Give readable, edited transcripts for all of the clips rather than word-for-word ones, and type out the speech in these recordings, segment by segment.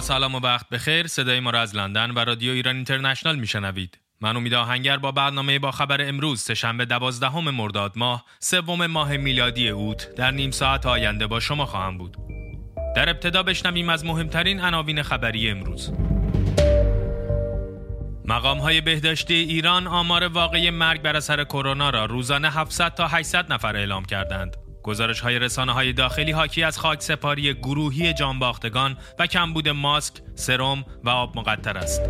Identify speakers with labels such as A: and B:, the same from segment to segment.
A: سلام و وقت بخیر. صدای ما را از لندن و رادیو ایران اینترنشنال میشنوید. من امید آهنگر با برنامه با خبر امروز سه‌شنبه 12 مرداد ماه، سوم ماه میلادی اوت در نیم ساعت آینده با شما خواهم بود. در ابتدا بشنویم از مهمترین عناوین خبری امروز. مقام‌های بهداشتی ایران آمار واقعی مرگ بر اثر کرونا را روزانه 700 تا 800 نفر اعلام کردند. گزارش‌های رسانه‌های داخلی حاکی از خاکسپاری گروهی جانباختگان و کمبود ماسک، سرم و آب مقطر است.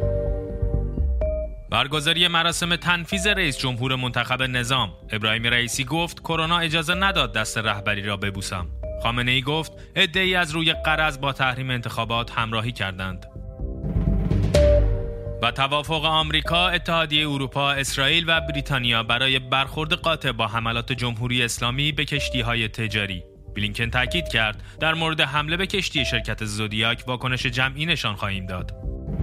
A: برگزاری مراسم تنفیذ رئیس جمهور منتخب نظام، ابراهیم رئیسی گفت کرونا اجازه نداد دست رهبری را ببوسم. خامنه‌ای گفت عده‌ای از روی غرض با تحریم انتخابات همراهی کردند. و توافق آمریکا، اتحادیه اروپا، اسرائیل و بریتانیا برای برخورد قاطع با حملات جمهوری اسلامی به کشتی‌های تجاری. بلینکن تاکید کرد در مورد حمله به کشتی شرکت زودیاک واکنش جمعی نشان خواهیم داد.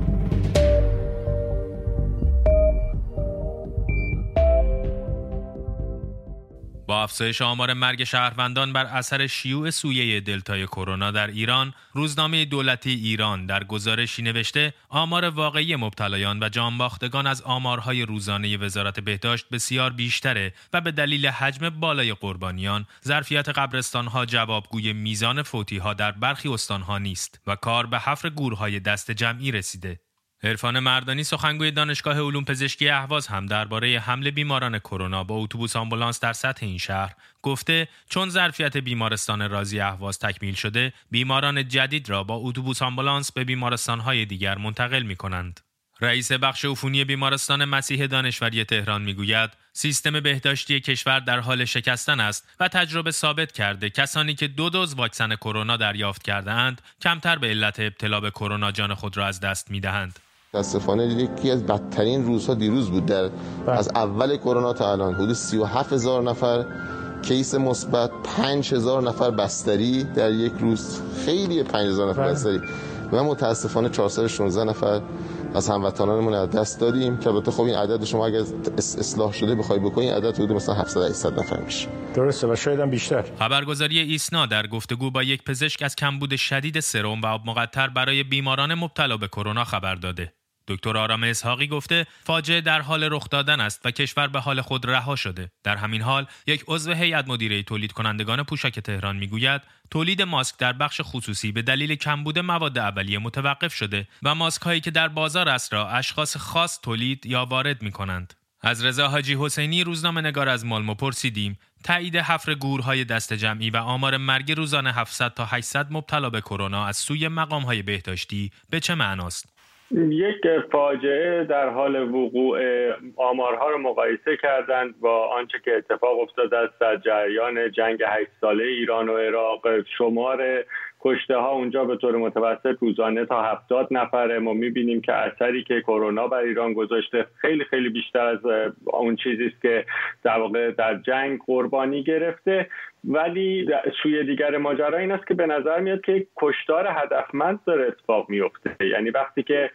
A: با افزایش آمار مرگ شهروندان بر اثر شیوع سویه دلتای کرونا در ایران، روزنامه دولتی ایران در گزارشی نوشته آمار واقعی مبتلایان و جانباختگان از آمارهای روزانه وزارت بهداشت بسیار بیشتره و به دلیل حجم بالای قربانیان، ظرفیت قبرستان‌ها جوابگوی میزان فوتی‌ها در برخی استان‌ها نیست و کار به حفر گورهای دست جمعی رسیده. عرفان مردانی سخنگوی دانشگاه علوم پزشکی اهواز هم درباره حمل بیماران کرونا با اتوبوس آمبولانس در سطح این شهر گفته چون ظرفیت بیمارستان رازی اهواز تکمیل شده، بیماران جدید را با اتوبوس آمبولانس به بیمارستان‌های دیگر منتقل می‌کنند. رئیس بخش عفونی بیمارستان مسیح دانشوری تهران میگوید سیستم بهداشتی کشور در حال شکستن است و تجربه ثابت کرده کسانی که 2 دوز واکسن کرونا دریافت کرده‌اند کمتر به علت ابتلا به کرونا جان خود را از دست می‌دهند.
B: متاسفانه یکی از بدترین روزها دیروز بود. از اول کرونا تا الان حدود 37,000 نفر کیس مثبت، 5,000 نفر بستری در یک روز. خیلی 5,000 نفر بستری. و متاسفانه 416 نفر از هموطنانمون از دست دادیم که البته خب این عدد شما اگر اصلاح شده بخوای بکنی عدد حدود مثلا 700-800 نفر میشه.
C: درسته و شاید هم بیشتر.
A: خبرگزاری ایسنا در گفتگو با یک پزشک از کمبود شدید سرم و آب مقطر برای بیماران مبتلا به کرونا خبر داده. دکتر آرام اسحاقی گفته فاجعه در حال رخ دادن است و کشور به حال خود رها شده. در همین حال یک عضو هیئت مدیره تولید کنندگان پوشاک تهران میگوید تولید ماسک در بخش خصوصی به دلیل کمبود مواد اولیه متوقف شده و ماسک هایی که در بازار است را اشخاص خاص تولید یا وارد می‌کنند. از رضا حاجی حسینی روزنامه‌نگار از مالمو پرسیدیم تایید حفر گورهای دست جمعی و آمار مرگ روزانه 700 تا 800 مبتلا به کرونا از سوی مقام‌های بهداشتی به چه معناست؟
D: یک فاجعه در حال وقوع. آمارها رو مقایسه کردند با آنچه که اتفاق افتاده است در جریان جنگ 8 ساله ایران و عراق. شمار کشته ها اونجا به طور متوسط روزانه تا 70 نفره. ما می‌بینیم که اثری که کرونا بر ایران گذاشته خیلی خیلی بیشتر از اون چیزی است که در واقع در جنگ قربانی گرفته. ولی سوی دیگر ماجرا این است که به نظر میاد که کشتار هدفمند داره اتفاق میفته. یعنی وقتی که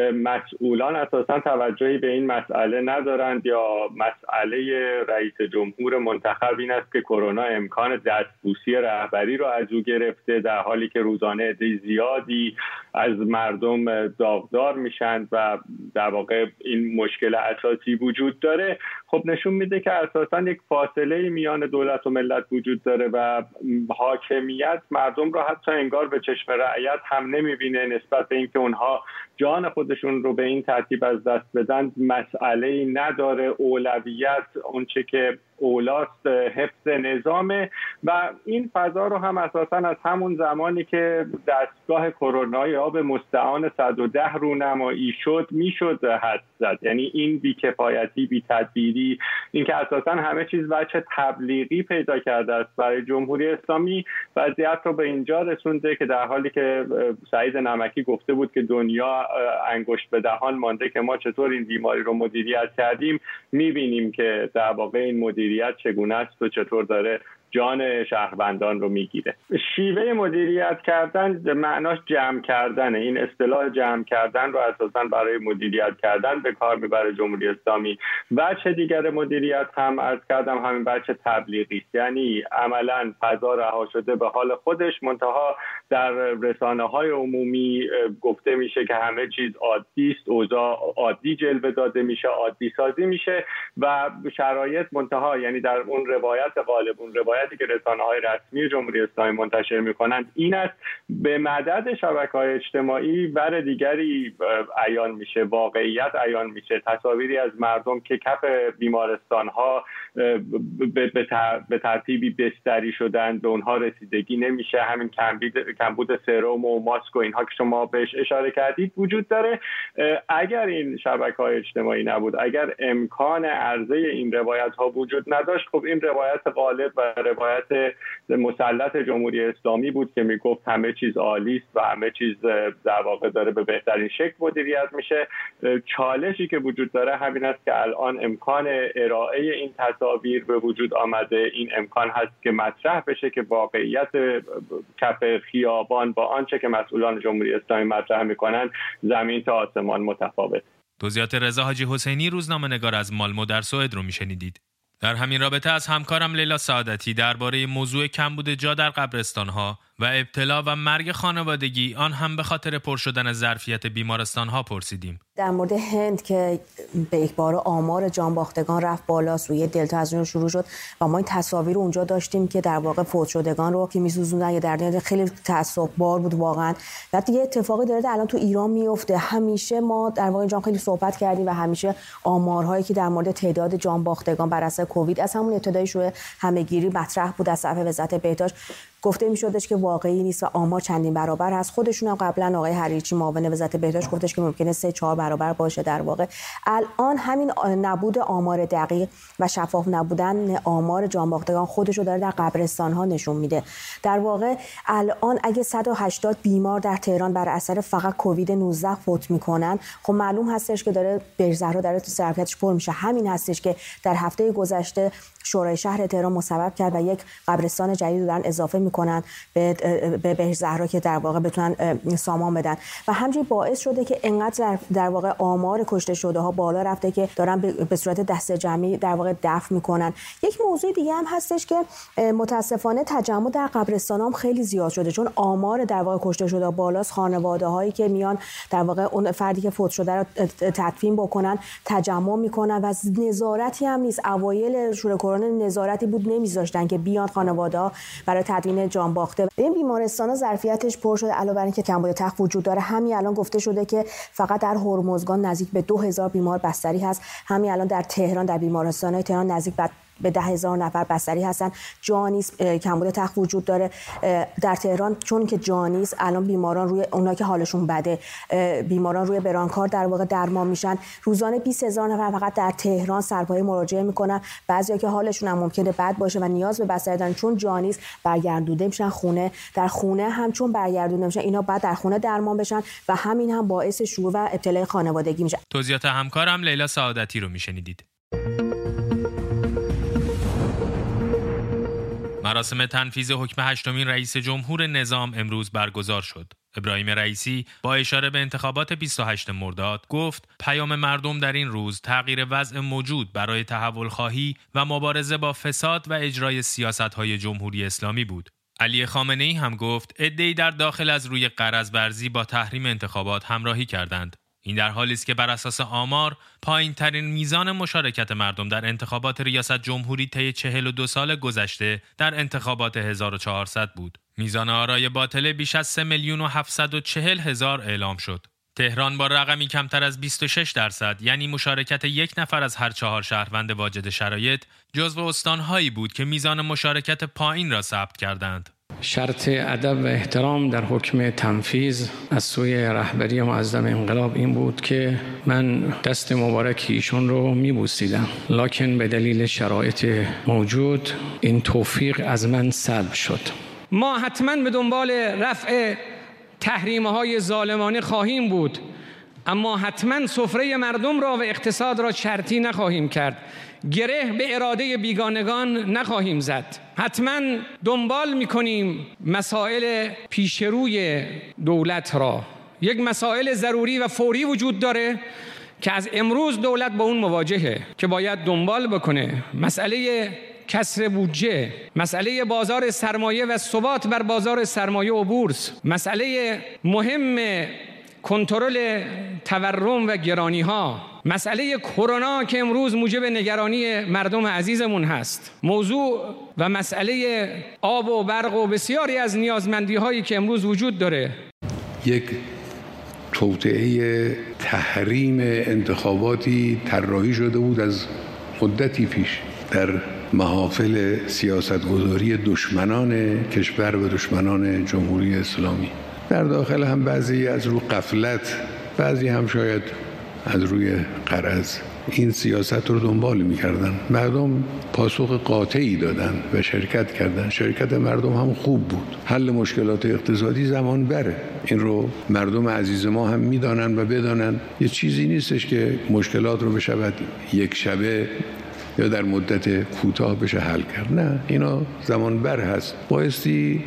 D: مسئولان اساساً توجهی به این مسئله ندارند یا مسئله رئیس جمهور منتخب این است که کرونا امکان دستبوسی رهبری رو از او گرفته، در حالی که روزانه عده زیادی از مردم داغدار میشن و در واقع این مشکل اساسی وجود داره، خب نشون میده که اساساً یک فاصله میان دولت و ملت وجود داره و حاکمیت مردم رو حتی انگار به چشم رعیت هم نمیبینه. نسبت به اینکه اونها جان خودشون رو به این ترتیب از دست بدن مسئله‌ای نداره. اولویت اونچه که اولاست حفظ نظامه و این فضا رو هم اساساً از همون زمانی که دستگاه کرونای آب مستعان 110 رونمایی شد میشد حد زد. یعنی این بی‌کفایتی، بی‌تدبیری، این که اساساً همه چیز وجه تبلیغی پیدا کرده است برای جمهوری اسلامی، وضعیت رو به اینجا رسونده که در حالی که سعید نمکی گفته بود که دنیا انگشت به دهان مانده که ما چطور این بیماری رو مدیریت کردیم، می‌بینیم که در واقع این مدیریت چگونه است و چطور داره جان شهروندان رو میگیره. شیوه مدیریت کردن معناش جمع کردنه. این اصطلاح جمع کردن رو اساساً برای مدیریت کردن به کار میبره جمهوری اسلامی. بچه دیگر مدیریت هم عرض کردم همین بچه تبلیغی است. یعنی عملاً فضا رها شده به حال خودش، منتها در رسانه‌های عمومی گفته میشه که همه چیز عادی است، اوضاع عادی جلوه داده میشه، عادی سازی میشه و شرایط منتها، یعنی در اون روایت غالب، اون روایتی که رسانه‌های رسمی جمهوری اسلامی منتشر میکنند این است: به مدد شبکه‌های اجتماعی بر دیگری عیان میشه، واقعیت عیان میشه، تصاویری از مردم که کف بیمارستان‌ها به ترتیبی بستری شدن، به اونها رسیدگی نمیشه. همین کمبود سرم و ماسک و اینها که شما بهش اشاره کردید وجود داره. اگر این شبکه‌های اجتماعی نبود، اگر امکان عرضه این روایت‌ها وجود نداشت، خب این روایت غالب و روایت مسلط جمهوری اسلامی بود که میگفت همه چیز عالی است و همه چیز در واقع داره به بهترین شکل مدیریت میشه. چالشی که وجود داره همین است که الان امکان ارائه این تصاویر به وجود آمده. این امکان هست که مطرح بشه که واقعیت کف خیابان با آنچه که مسئولان جمهوری اسلامی مطرح میکنن زمین تا آسمان متفاوت.
A: توضیحات رضا حاجی حسینی، روزنامه‌نگار از مالمو در سوئد رو میشنیدید. در همین رابطه از همکارم لیلا سعادتی درباره موضوع کمبود جا در قبرستان‌ها و ابتلا و مرگ خانوادگی، آن هم به خاطر پر شدن ظرفیت بیمارستان‌ها پرسیدیم.
C: در مورد هند که به یک بار آمار جانباختگان رفت بالا، سویه دلتا از اون شروع شد و ما این تصاویر اونجا داشتیم که در واقع فوت شدگان رو که می‌سوزوندن، یا در نهایت خیلی تعصب‌بار بود واقعا. و دیگه اتفاقی داره الان تو ایران میفته. همیشه ما در واقع اینجا خیلی صحبت کردیم و همیشه آمارهایی که در مورد تعداد جانباختگان بر اثر کووید از همون ابتدای شروع همه‌گیری مطرح بود از طرف وزارت بهداشت، گفته می‌شدش که واقعی نیست و آمار چندین برابر هست. خودشون هم قبلا آقای حریچی معاون وزارت بهداشت گفتش که ممکنه 3-4 برابر باشه. در واقع الان همین نبود آمار دقیق و شفاف نبودن آمار جانباختگان خودشو داره در قبرستان‌ها نشون میده. در واقع الان اگه 180 بیمار در تهران بر اثر فقط کووید 19 فوت میکنن، خب معلوم هستش که داره بهزهرا داره تو ظرفیتش پر میشه. همین هستش که در هفته گذشته شورای شهر تهران مصوب کرد و یک قبرستان جدید دارن اضافه میکنن به بهزهرا که در واقع بتونن سامان بدن و همچنین باعث شده که انقدر در واقع آمار کشته شده ها بالا رفته که دارن به صورت دسته جمعی در واقع دفن میکنن. یک موضوع دیگه هم هستش که متاسفانه تجمع در قبرستان هم خیلی زیاد شده، چون آمار در واقع کشته شده بالاست. خانواده هایی که میان در واقع اون فردی که فوت شده رو تدفین بکنن تجمع میکنن و نظارتی هم نیست. اوایل شروع کرونا نظارتی بود، نمیذاشتن که بیان خانواده ها برای تدفین جان باخته. این بیمارستان ظرفیتش پر شده، علاوه بر اینکه کمبود تخت وجود داره. همین الان گفته شده که فقط در هرمزگان نزدیک به 2000 بیمار بستری هست. همین الان در تهران در بیمارستان‌های تهران نزدیک به 10,000 نفر بستری هستن. جانیس کمبود تخت وجود داره در تهران، چون که جانیس الان بیماران روی اونایی که حالشون بده، بیماران روی برانکار در واقع درمان میشن. روزانه 20,000 نفر فقط در تهران سرپایه مراجعه میکنن. بعضیا که حالشون هم ممکنه بد باشه و نیاز به بستری دارن، چون جانیس برگردونده میشن خونه. در خونه هم چون برگردونده میشن اینا بعد در خونه درمان بشن و همین هم باعث شروع و ابتلای خانوادگی میشه.
A: توضیحات همکارم لیلا سعادتی رو میشنیدید. مراسم تنفیذ حکم 8مین رئیس جمهور نظام امروز برگزار شد. ابراهیم رئیسی با اشاره به انتخابات 28 مرداد گفت پیام مردم در این روز تغییر وضع موجود برای تحول خواهی و مبارزه با فساد و اجرای سیاست‌های جمهوری اسلامی بود. علی خامنه‌ای هم گفت عده‌ای در داخل از روی غرض ورزی با تحریم انتخابات همراهی کردند. این در حالی است که بر اساس آمار پایین‌ترین میزان مشارکت مردم در انتخابات ریاست جمهوری طی 42 سال گذشته در انتخابات 1400 بود. میزان آرای باطله بیش از 3,740,000 اعلام شد. تهران با رقمی کمتر از 26%، یعنی مشارکت 1 نفر از هر 4 شهروند واجد شرایط، جزو استان‌هایی بود که میزان مشارکت پایین را ثبت کردند.
E: شرط ادب و احترام در حکم تنفیذ از سوی رهبری معظم انقلاب این بود که من دست مبارک ایشون رو میبوسیدم، لکن به دلیل شرایط موجود این توفیق از من سلب شد.
F: ما حتما به دنبال رفع تحریم‌های ظالمانه خواهیم بود، اما حتما سفره مردم را و اقتصاد را شرطی نخواهیم کرد. گره به اراده بیگانگان نخواهیم زد. حتما دنبال می‌کنیم مسائل پیشروی دولت را. یک مسائل ضروری و فوری وجود داره که از امروز دولت با اون مواجهه که باید دنبال بکنه. مسئله کسر بودجه، مسئله بازار سرمایه و ثبات بر بازار سرمایه و بورس، مسئله مهم کنترل تورم و گرانی‌ها، مسئله کرونا که امروز موجب نگرانی مردم عزیزمون هست، موضوع و مسئله آب و برق و بسیاری از نیازمندی‌هایی که امروز وجود داره.
G: یک توطئه تحریم انتخاباتی طراحی شده بود از مدتی پیش در محافل سیاستگذاری دشمنان کشور و دشمنان جمهوری اسلامی. در داخل هم بعضی از رو غفلت، بعضی هم شاید از روی غرض این سیاست رو دنبال می‌کردن. مردم پاسخ قاطعی دادن و شرکت کردن. شرکت مردم هم خوب بود. حل مشکلات اقتصادی زمان بره. این رو مردم عزیز ما هم می‌دانن و بدانن. یه چیزی نیستش که مشکلات رو بشود یک شبه یا در مدت کوتاه بشه حل کرد. نه، اینا زمان بر هست. بایستی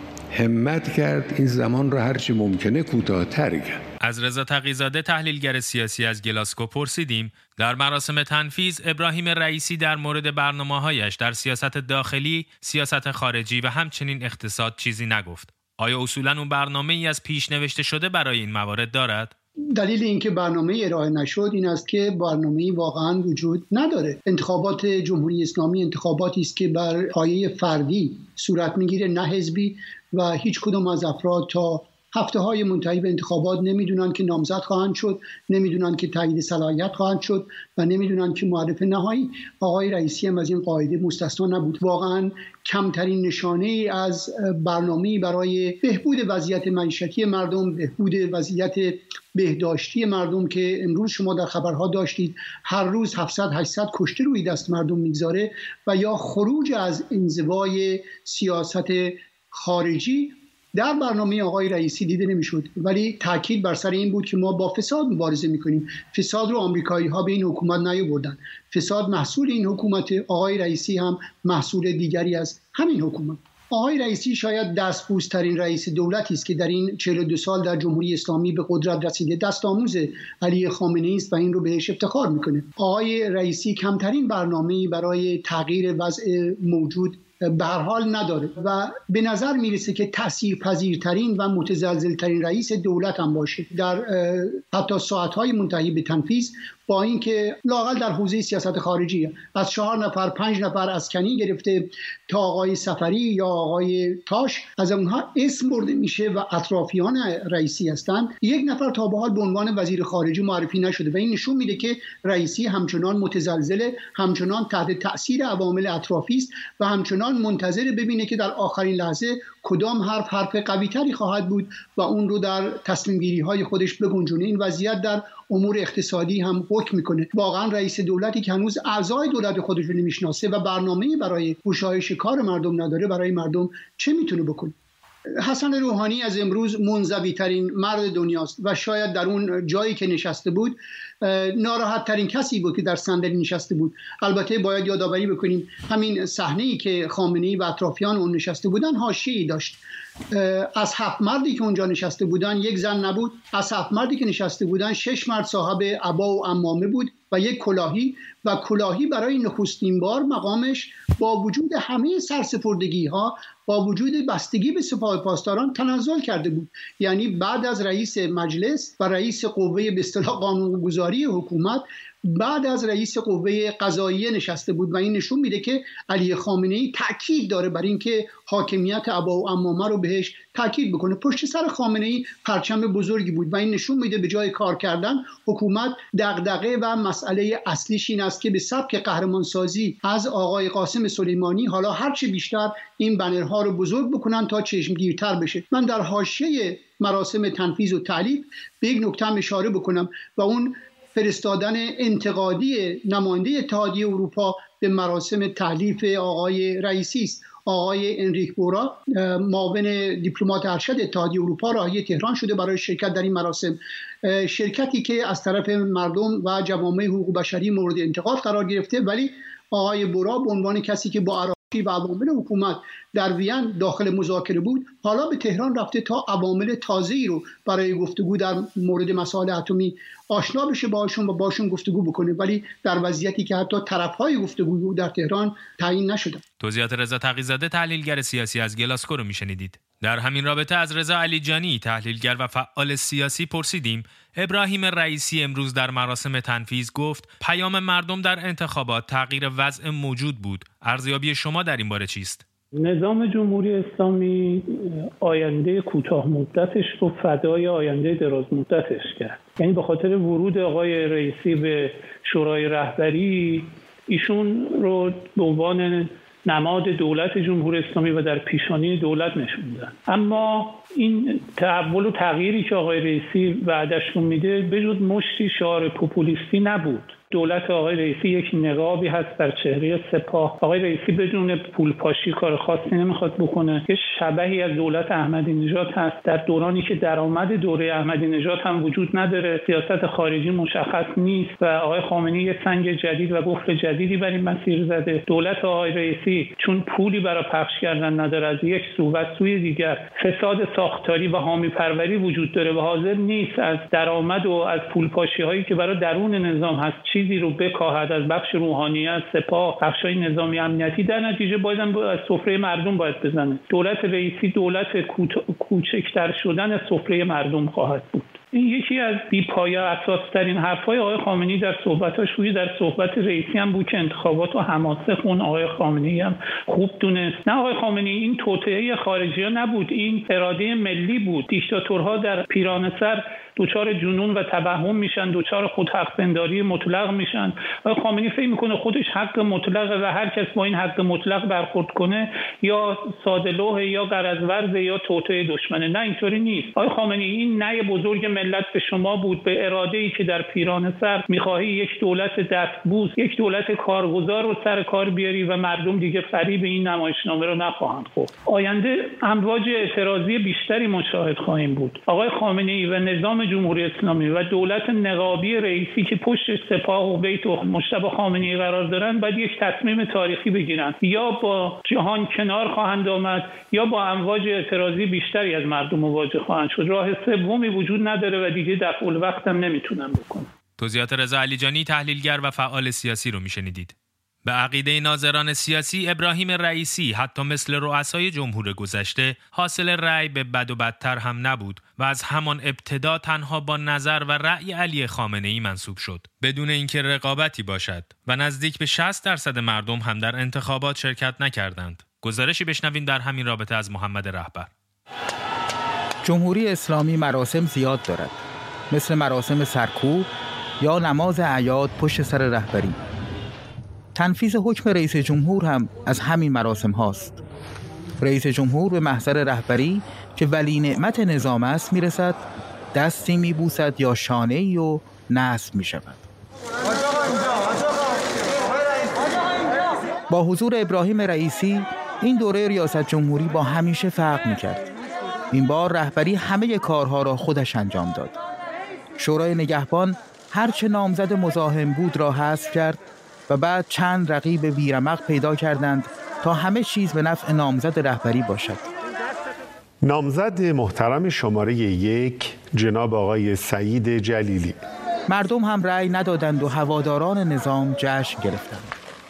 G: همت کرد این زمان را هرچی ممکنه کوتاه‌تر کرد.
A: از رضا تقی‌زاده تحلیلگر سیاسی از گلاسگو پرسیدیم در مراسم تنفیذ ابراهیم رئیسی در مورد برنامه‌هایش در سیاست داخلی، سیاست خارجی و همچنین اقتصاد چیزی نگفت. آیا اصولاً اون برنامه‌ای از پیش نوشته شده برای این موارد دارد؟
H: دلیل اینکه برنامه ارائه نشد این است که برنامه‌ای واقعاً وجود نداره. انتخابات جمهوری اسلامی انتخاباتی است که بر پایه فردی صورت میگیره، نه حزبی، و هیچ کدوم از افراد تا هفته‌های منتهی به انتخابات نمیدونن که نامزد خواهند شد، نمیدونن که تایید صلاحیت خواهند شد و نمیدونن که معرف نهایی. آقای رئیسی هم از این قاعده مستثنا نبود. واقعا کمترین نشانه ای از برنامه‌ای برای بهبود وضعیت معیشتی مردم، بهبود وضعیت بهداشتی مردم که امروز شما در خبرها داشتید هر روز 700-800 کشته روی دست مردم میگذاره، و یا خروج از انزوای سیاست خارجی در برنامه آقای رئیسی دیده نمیشد. ولی تاکید بر سر این بود که ما با فساد مبارزه میکنیم. فساد رو آمریکایی‌ها به این حکومت نیاوردن. فساد محصول این حکومت، آقای رئیسی هم محصول دیگری از همین حکومت. آقای رئیسی شاید دستبوس‌ترین رئیس دولتی است که در این 42 سال در جمهوری اسلامی به قدرت رسیده. دست آموز علی خامنه‌ای است و این رو بهش افتخار میکنه. آقای رئیسی کمترین برنامه‌ای برای تغییر وضع موجود به هر حال نداره و به نظر میرسه که تاثیرپذیرترین و متزلزلترین رئیس دولت هم باشه در حتی ساعتهای منتهی به تنفیذ، با اینکه لااقل در حوزه سیاست خارجی از 4 نفر 5 نفر از کنی گرفته تا آقای سفری یا آقای تاش از اونها اسم برده میشه و اطرافیان رئیسی هستند. یک نفر تا به حال به عنوان وزیر خارجه معرفی نشده و این نشون میده که رئیسی همچنان متزلزل، همچنان تحت تاثیر عوامل اطرافی است و همچنان منتظر ببینه که در آخرین لحظه کدام حرف قوی تری خواهد بود و اون رو در تصمیم گیری های خودش بگنجونه. این وضعیت در امور اقتصادی هم حکم میکنه. واقعا رئیس دولتی که هنوز اعضای دولت خودش رو نمیشناسه و برنامه‌ای برای گشایش کار مردم نداره، برای مردم چه میتونه بکنه؟ حسن روحانی از امروز منزوی ترین مرد دنیاست و شاید در اون جایی که نشسته بود ناراحت ترین کسی بود که در صندلی نشسته بود. البته باید یادآوری بکنیم همین صحنه‌ای که خامنه‌ای و اطرافیان اون نشسته بودن حاشیه‌ای داشت. از 7 مردی که اونجا نشسته بودن یک زن نبود. از 7 مردی که نشسته بودن 6 مرد صاحب عبا و عمامه بود و یک کلاهی، و کلاهی برای نخستین بار مقامش با وجود همه سرسپردگی ها، با وجود بستگی به سپاه پاسداران تنزل کرده بود. یعنی بعد از رئیس مجلس و رئیس قوه به اصطلاح قانونگذاری حکومت، بعد از رئیس قوه قضاییه نشسته بود و این نشون میده که علی خامنه‌ای تاکید داره بر اینکه حاکمیت عبا و عمامه رو بهش تاکید بکنه. پشت سر خامنه‌ای پرچم بزرگی بود و این نشون میده به جای کار کردن حکومت دغدغه و مسئله اصلیش این است که به سبک قهرمانسازی از آقای قاسم سلیمانی حالا هرچی بیشتر این بنرها رو بزرگ بکنن تا چشمگیرتر بشه. من در حاشیه مراسم تنفیذ و تعلیق به یک نکته اشاره بکنم و اون فرستادن انتقادی نماینده اتحادیه اروپا به مراسم تحلیف آقای رئیسی است. آقای انریک بورا معاون دیپلمات ارشد اتحادیه اروپا راهی تهران شده برای شرکت در این مراسم، شرکتی که از طرف مردم و جوامع حقوق بشری مورد انتقاد قرار گرفته، ولی آقای بورا به عنوان کسی که با و عوامل حکومت در وین داخل مذاکره بود، حالا به تهران رفته تا عوامل تازه‌ای رو برای گفتگو در مورد مسائل اتمی آشنا بشه باشون و باشون گفتگو بکنه، ولی در وضعیتی که حتی طرف‌های گفتگو در تهران تعیین نشدن.
A: توضیحات رضا تقی‌زاده، تحلیلگر سیاسی از گلاسکو رو میشنیدید. در همین رابطه از رضا علیجانی، تحلیلگر و فعال سیاسی پرسیدیم ابراهیم رئیسی امروز در مراسم تنفیذ گفت پیام مردم در انتخابات تغییر وضع موجود بود. ارزیابی شما در این باره چیست؟
I: نظام جمهوری اسلامی آینده کوتاه مدتش رو فدای آینده دراز مدتش کرد. یعنی به خاطر ورود آقای رئیسی به شورای رهبری، ایشون رو به عنوان نماد دولت جمهوری اسلامی و در پیشانی دولت نشوندن. اما این تحول و تغییری که آقای رئیسی وعدش رو میده بجز مشتی شعار پوپولیستی نبود. دولت آقای رئیسی یک نقابی هست بر چهره سپاه. آقای رئیسی بدون پولپاشی کار خاصی نمیخواد بکنه. یه شبحی از دولت احمدی نژاد هست در دورانی که درآمد دوره احمدی نژاد هم وجود نداره، سیاست خارجی مشخص نیست و آقای خامنه‌ای یه سنگ جدید و قفل جدیدی بر این مسیر زده. دولت آقای رئیسی چون پولی برای پخش کردن نداره، از یک سو و سوی دیگر فساد ساختاری و حامی پروری وجود داره و حاضر نیست از درآمد و از پولپاشی‌هایی که برای درون نظام هست چیزی رو بکاهد از بخش روحانیت، سپاه، بخشای نظامی امنیتی، در نتیجه بازم از سفره مردم باید بزنه. دولت رئیسی دولت کوچکتر شدن سفره مردم خواهد بود. این یکی از بی‌پایه اساس‌ترین حرف‌های آقای خامنه‌ای در صحبتاش بود. در صحبت رئیسی هم بود که انتخابات و حماسه خون. آقای خامنه‌ای هم خوب دونست نه آقای خامنه‌ای این توطئه خارجی‌ها نبود، این اراده ملی بود. دیکتاتورها در پیرانه سر دوچار جنون و توهم میشن، دوچار خودحق‌پنداری مطلق میشن. آقای خامنه‌ای فکر میکنه خودش حق مطلقه و هر کس با این حق مطلق برخورد کنه یا ساده‌لوحه یا غرض‌ورزه یا توطئه دشمنه. نه، اینطوری نیست. آقای خامنه‌ای این نه بزرگ ملت به شما بود، به اراده‌ای که در پیرانه سر می‌خواهی یک دولت دستبوس، یک دولت کارگزار رو سر کار بیاری و مردم دیگه فریب این نمایشنامه رو نخواهند خورد. آینده امواج اعتراضی بیشتری مشاهد خواهیم بود. آقای خامنه‌ای و نظام جمهوری اسلامی و دولت نقابی رئیسی که پشت سپاه و بیت و مجتبی خامنه‌ای قرار دارن باید یک تصمیم تاریخی بگیرن. یا با جهان کنار خواهند آمد یا با امواج اعتراضی بیشتری از مردم مواجه خواهند شد. راه سومی وجود نداره و دیگه دفع الوقت هم نمیتونن بکنن.
A: توضیحات رضا علیجانی، تحلیلگر و فعال سیاسی رو میشنیدید. به عقیده ناظران سیاسی، ابراهیم رئیسی حتی مثل رؤسای جمهور گذشته حاصل رأی به بد و بدتر هم نبود و از همان ابتدا تنها با نظر و رأی علی خامنه‌ای منصوب شد بدون اینکه رقابتی باشد و نزدیک به 60% مردم هم در انتخابات شرکت نکردند. گزارشی بشنویم در همین رابطه از محمد رهبر.
J: جمهوری اسلامی مراسم زیاد دارد، مثل مراسم سرکوب یا نماز اعیاد پشت سر رهبری. تنفیذ حکم رئیس جمهور هم از همین مراسم هاست. رئیس جمهور به محضر رهبری که ولی نعمت نظام است میرسد، دستی میبوسد یا شانه‌ای و نصب میشود. با حضور ابراهیم رئیسی این دوره ریاست جمهوری با همیشه فرق میکرد. این بار رهبری همه کارها را خودش انجام داد. شورای نگهبان هرچه نامزد مزاحم بود را حذف کرد و بعد چند رقیب بیرمق پیدا کردند تا همه چیز به نفع نامزد رهبری باشد.
K: نامزد محترم شماره 1 جناب آقای سعید جلیلی.
J: مردم هم رأی ندادند و هواداران نظام جشن گرفتند.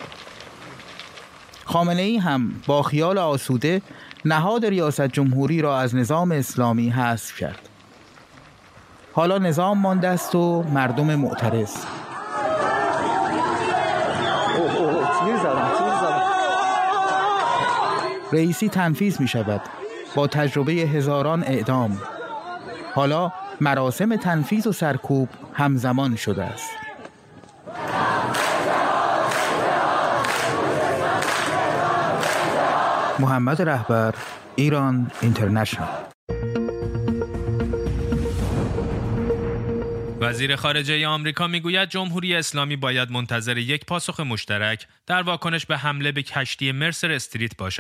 J: خامنه‌ای هم با خیال آسوده نهاد ریاست جمهوری را از نظام اسلامی حذف کرد. حالا نظام مانده است و مردم معترض. رئیسی تنفیذ می شود با تجربه هزاران اعدام. حالا مراسم تنفیذ و سرکوب همزمان شده است. محمد رهبر، ایران اینترنشنال.
A: وزیر خارجه آمریکا میگوید جمهوری اسلامی باید منتظر یک پاسخ مشترک در واکنش به حمله به کشتی مرسر استریت باشد.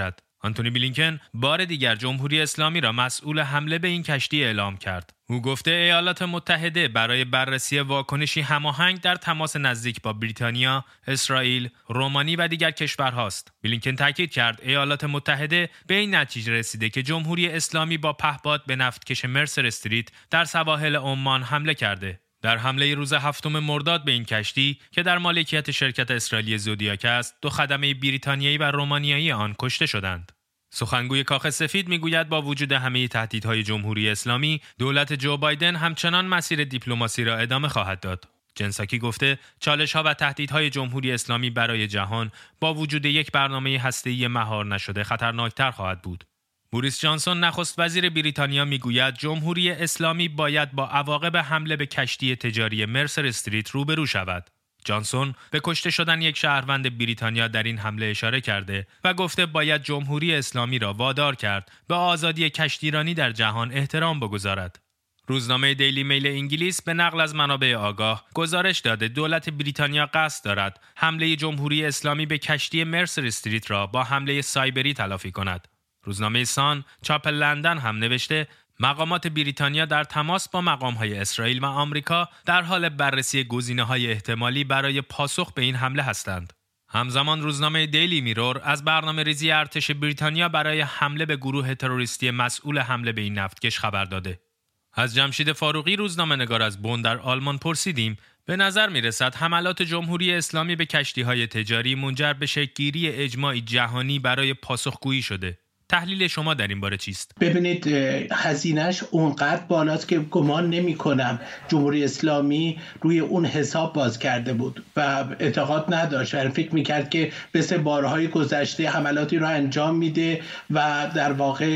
A: آنتونی بلینکن بار دیگر جمهوری اسلامی را مسئول حمله به این کشتی اعلام کرد. او گفته ایالات متحده برای بررسی واکنشی هماهنگ در تماس نزدیک با بریتانیا، اسرائیل، رومانی و دیگر کشورهاست. بلینکن تاکید کرد ایالات متحده به این نتیجه رسیده که جمهوری اسلامی با پهپاد به نفتکش مرسر استریت در سواحل عمان حمله کرده. در حمله روز 7 مرداد به این کشتی که در مالکیت شرکت اسرائیلی زودیاک است، 2 خدمه بریتانیایی و رومانیایی آن کشته شدند. سخنگوی کاخ سفید میگوید با وجود همه تهدیدهای جمهوری اسلامی، دولت جو بایدن همچنان مسیر دیپلماسی را ادامه خواهد داد. جن ساکی گفته چالش‌ها و تهدیدهای جمهوری اسلامی برای جهان با وجود یک برنامه هسته‌ای مهار نشده خطرناکتر خواهد بود. بوریس جانسون نخست وزیر بریتانیا میگوید جمهوری اسلامی باید با عواقب حمله به کشتی تجاری مرسر استریت روبرو شود. جانسون به کشته شدن یک شهروند بریتانیا در این حمله اشاره کرده و گفته باید جمهوری اسلامی را وادار کرد به آزادی کشتیرانی در جهان احترام بگذارد. روزنامه دیلی میل انگلیس به نقل از منابع آگاه گزارش داده دولت بریتانیا قصد دارد حمله جمهوری اسلامی به کشتی مرسر استریت را با حمله سایبری تلافی کند. روزنامه سان چاپ لندن هم نوشته مقامات بریتانیا در تماس با مقام‌های اسرائیل و آمریکا در حال بررسی گزینه‌های احتمالی برای پاسخ به این حمله هستند. همزمان روزنامه دیلی میرور از برنامه‌ریزی ارتش بریتانیا برای حمله به گروه تروریستی مسئول حمله به این نفتکش خبر داده. از جمشید فاروقی روزنامه‌نگار از بن در آلمان پرسیدیم به نظر می‌رسد حملات جمهوری اسلامی به کشتی‌های تجاری منجر به شکل‌گیری اجماعی جهانی برای پاسخگویی شده. تحلیل شما در این باره چیست؟
L: ببینید هزینه‌اش اونقدر بالاست که گمان نمی‌کنم جمهوری اسلامی روی اون حساب باز کرده بود و اعتقاد نداشت و فکر می‌کرد که مثل بارهای گذشته حملاتی رو انجام میده و در واقع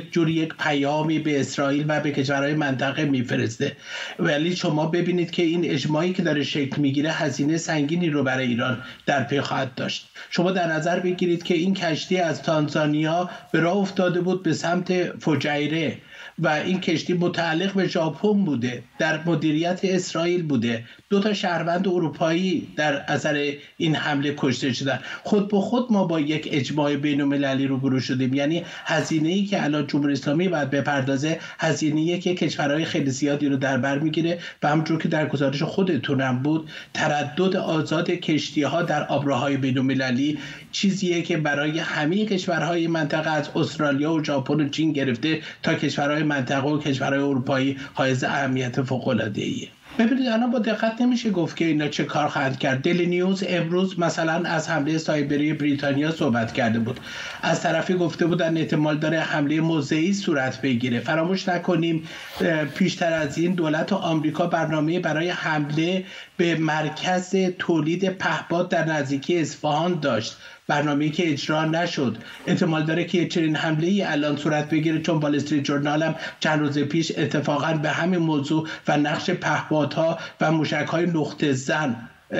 L: یک پیامی به اسرائیل و به کشورهای منطقه میفرسته. ولی شما ببینید که این اجماعی که داره شکل میگیره هزینه سنگینی رو برای ایران در پی خواهد داشت. شما در نظر بگیرید که این کشتی از تانزانیا به راه افتاده بود به سمت فجیره و این کشتی متعلق به ژاپن بوده، در مدیریت اسرائیل بوده. 2 شهروند اروپایی در اثر این حمله کشته شدن. خود به خود ما با یک اجماع بین‌المللی روبرو شدیم. یعنی هزینه‌ای که الان جمهوری اسلامی باید بپردازه هزینه‌ای که کشورهای خیلی زیادی رو در بر میگیره و همونجور که در گزارش خودتونم بود تردد آزاد کشتی‌ها در آبراهای بین‌المللی چیزیه که برای همه کشورهای منطقه از استرالیا و ژاپن و چین گرفته تا کشورهای منطقه و کشورهای اروپایی حائز اهمیت فوق‌العاده‌ایه. ببینید الان با دقت نمیشه گفت که اینا چه کار خواهند کرد. دیلی نیوز امروز مثلا از حمله سایبری بریتانیا صحبت کرده بود. از طرفی گفته بودن احتمال داره حمله موضعی صورت بگیره. فراموش نکنیم پیشتر از این دولت آمریکا برنامه برای حمله به مرکز تولید پهپاد در نزدیکی اصفهان داشت. برنامه‌ای که اجرا نشد. احتمال داره که چنین حمله‌ای الان صورت بگیره چون وال استریت ژورنال هم چند روز پیش اتفاقاً به همین موضوع و نقش پهپادها و موشک‌های نقطه زن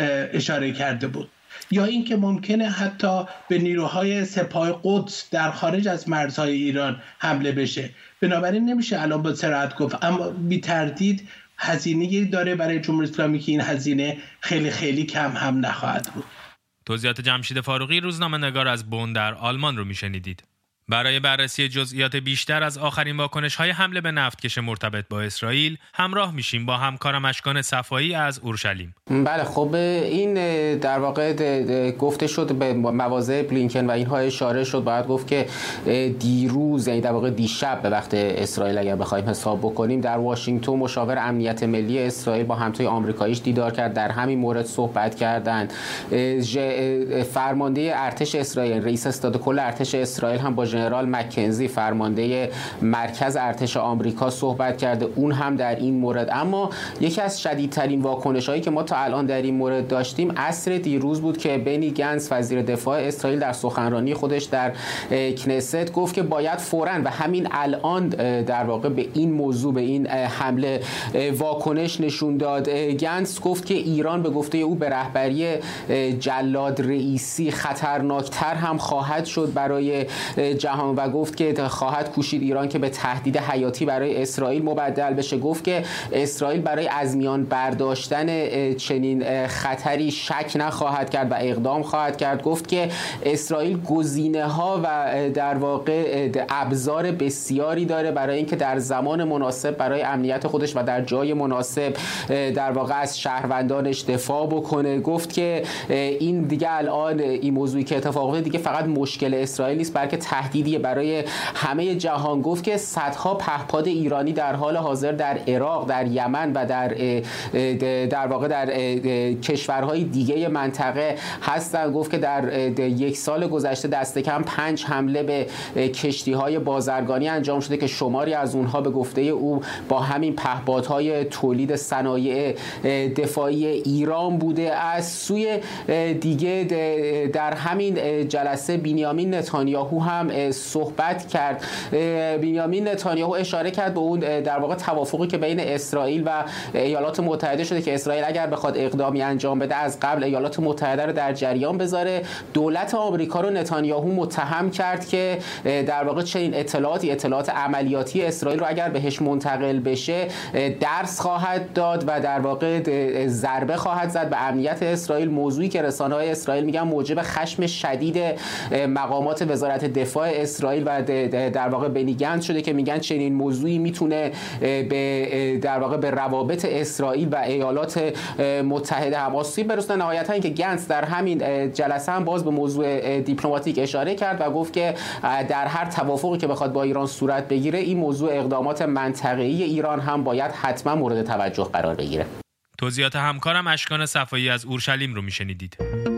L: اشاره کرده بود. یا اینکه ممکنه حتی به نیروهای سپاه قدس در خارج از مرزهای ایران حمله بشه. بنابراین نمیشه الان با صراحت گفت، اما بی تردید هزینه‌ای داره برای جمهوری اسلامی که این هزینه خیلی خیلی کم هم نخواهد بود.
A: توضیحات جمشید فاروقی روزنامه‌نگار از بن در آلمان رو میشنیدید. برای بررسی جزئیات بیشتر از آخرین واکنش‌های حمله به نفتکش مرتبط با اسرائیل همراه میشیم با همکارم اشکان صفایی از اورشلیم.
M: بله خب این در واقع گفته شد به مواضع بلینکن و اینها اشاره شد. باید گفت که دیروز یعنی در واقع دیشب به وقت اسرائیل اگر بخوایم حساب بکنیم در واشنگتن مشاور امنیت ملی اسرائیل با همتای آمریکاییش دیدار کرد، در همین مورد صحبت کردند. فرمانده ارتش اسرائیل رئیس استاد کل ارتش اسرائیل هم با ژنرال مکنزی فرمانده مرکز ارتش آمریکا صحبت کرده، اون هم در این مورد. اما یکی از شدیدترین واکنش‌هایی که ما تا الان در این مورد داشتیم عصر دیروز بود که بنی گنتس وزیر دفاع اسرائیل در سخنرانی خودش در کنست گفت که باید فوراً و همین الان در واقع به این موضوع به این حمله واکنش نشون داد. گنتس گفت که ایران به گفته او به رهبری جلاد رئیسی خطرناکتر هم خواهد شد برای جهان و گفت که خواهد کوشید ایران که به تهدید حیاتی برای اسرائیل مبدل بشه. گفت که اسرائیل برای از میان برداشتن چنین خطری شک نخواهد کرد و اقدام خواهد کرد. گفت که اسرائیل گزینه‌ها و در واقع ابزار بسیاری داره برای اینکه در زمان مناسب برای امنیت خودش و در جای مناسب در واقع از شهروندانش دفاع بکنه. گفت که این دیگه الان این موضوعی که اتفاق افتاده دیگه فقط مشکل اسرائیل نیست بلکه تهدیدی برای همه جهان. گفت که صدها پهپاد ایرانی در حال حاضر در عراق، در یمن و در واقع در کشورهای دیگه منطقه هستن. گفت که در یک سال گذشته دست کم 5 حمله به کشتی‌های بازرگانی انجام شده که شماری از اونها به گفته او با همین پهپادهای تولید صنایع دفاعی ایران بوده. از سوی دیگه در همین جلسه بنیامین نتانیاهو هم صحبت کرد. بنیامین نتانیاهو اشاره کرد به اون در واقع توافقی که بین اسرائیل و ایالات متحده شده که اسرائیل اگر بخواد اقدامی انجام بده از قبل ایالات متحده رو در جریان بذاره. دولت آمریکا رو نتانیاهو متهم کرد که در واقع چنین اطلاعات عملیاتی اسرائیل رو اگر بهش منتقل بشه درس خواهد داد و در واقع ضربه خواهد زد به امنیت اسرائیل. موضوعی که رسانه‌های اسرائیل میگن موجب خشم شدید مقامات وزارت دفاع اسرائیل و در واقع بنی گنتس شده که میگن چنین موضوعی میتونه در واقع به روابط اسرائیل و ایالات متحده هم آسیب برسونه. نهایتا اینکه گنتس در همین جلسه هم باز به موضوع دیپلماتیک اشاره کرد و گفت که در هر توافقی که بخواد با ایران صورت بگیره این موضوع اقدامات منطقه‌ای ایران هم باید حتما مورد توجه قرار بگیره.
A: توضیحات همکارم اشکان صفایی از اورشلیم رو میشنیدید.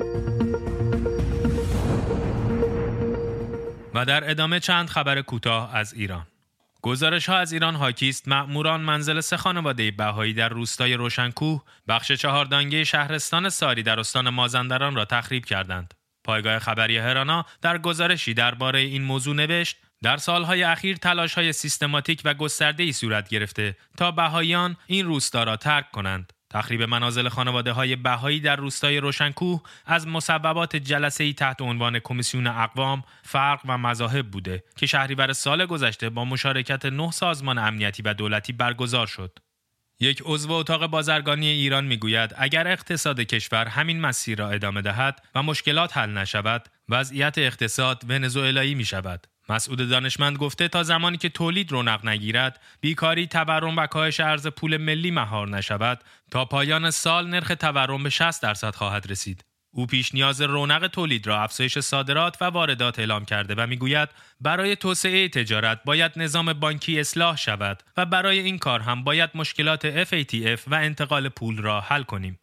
A: و در ادامه چند خبر کوتاه از ایران. گزارش‌ها از ایران حاکی است مأموران منزل 3 خانواده بهایی در روستای روشنکوه بخش 4 دانگه شهرستان ساری در استان مازندران را تخریب کردند. پایگاه خبری هرانا در گزارشی درباره این موضوع نوشت در سالهای اخیر تلاش‌های سیستماتیک و گسترده‌ای صورت گرفته تا بهاییان این روستا را ترک کنند. تخریب منازل خانواده‌های بهایی در روستای روشنکوه از مصوبات جلسه‌ای تحت عنوان کمیسیون اقوام، فرق و مذاهب بوده که شهریور سال گذشته با مشارکت 9 سازمان امنیتی و دولتی برگزار شد. یک عضو اتاق بازرگانی ایران میگوید اگر اقتصاد کشور همین مسیر را ادامه دهد و مشکلات حل نشود، وضعیت اقتصاد ونزوئلایی می‌شود. مسعود دانشمند گفته تا زمانی که تولید رونق نگیرد، بیکاری، تورم و کاهش ارز پول ملی مهار نشود، تا پایان سال نرخ تورم به 60% خواهد رسید. او پیش نیاز رونق تولید را افزایش صادرات و واردات اعلام کرده و میگوید برای توسعه تجارت باید نظام بانکی اصلاح شود و برای این کار هم باید مشکلات FATF و انتقال پول را حل کنیم.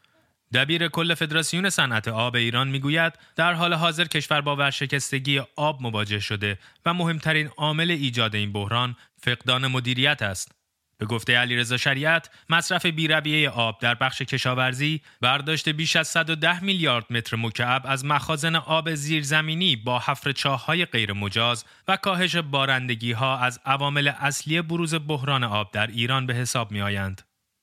A: دبیر کل فدراسیون صنعت آب ایران میگوید در حال حاضر کشور با ورشکستگی آب مواجه شده و مهمترین عامل ایجاد این بحران فقدان مدیریت است. به گفته علیرضا شریعت، مصرف بی‌رویه آب در بخش کشاورزی برداشت بیش از 110 میلیارد متر مکعب از مخازن آب زیرزمینی با حفر چاه‌های غیر مجاز و کاهش بارندگی‌ها از عوامل اصلی بروز بحران آب در ایران به حساب می‌آیند.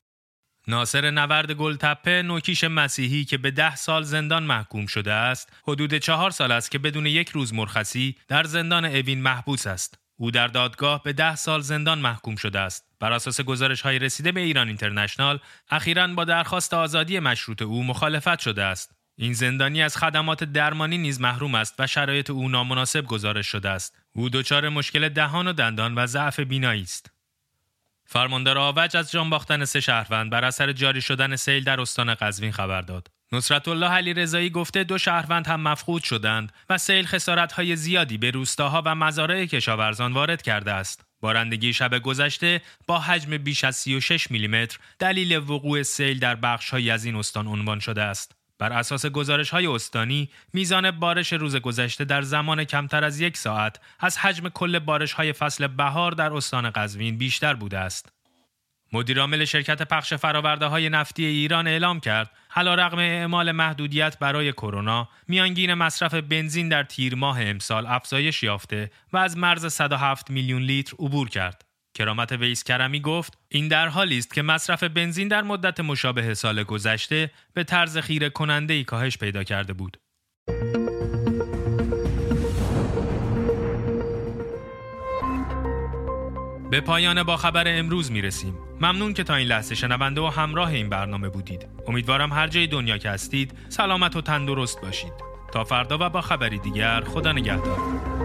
A: ناصر نورد گلتپه، نوکیش مسیحی که به 10 سال زندان محکوم شده است، حدود 4 سال است که بدون 1 روز مرخصی در زندان اوین محبوس است. او در دادگاه به 10 سال زندان محکوم شده است. بر اساس گزارش‌های رسیده به ایران اینترنشنال، اخیراً با درخواست آزادی مشروط او مخالفت شده است. این زندانی از خدمات درمانی نیز محروم است و شرایط او نامناسب گزارش شده است. او دچار مشکل دهان و دندان و ضعف بینایی است. فرماندار آوج از جان باختن 3 شهروند بر اثر جاری شدن سیل در استان قزوین خبر داد. نصرت الله علیرضایی گفته 2 شهروند هم مفقود شدند و سیل خسارت‌های زیادی به روستاها و مزارع کشاورزان وارد کرده است. بارندگی شب گذشته با حجم بیش از 36 میلیمتر دلیل وقوع سیل در بخش‌هایی از این استان عنوان شده است. بر اساس گزارش‌های استانی، میزان بارش روز گذشته در زمان کمتر از 1 ساعت از حجم کل بارش‌های فصل بهار در استان قزوین بیشتر بوده است. مدیرعامل شرکت پخش فرآورده‌های نفتی ایران اعلام کرد علیرغم اعمال محدودیت برای کرونا، میانگین مصرف بنزین در تیر ماه امسال افزایش یافته و از مرز 107 میلیون لیتر عبور کرد. کرامت ویس کرمی گفت این در حالی است که مصرف بنزین در مدت مشابه سال گذشته به طرز خیره کننده‌ای کاهش پیدا کرده بود. به پایان با خبر امروز میرسیم. ممنون که تا این لحظه شنونده و همراه این برنامه بودید. امیدوارم هر جای دنیا که هستید سلامت و تندرست باشید. تا فردا و با خبری دیگر، خدا نگهدار.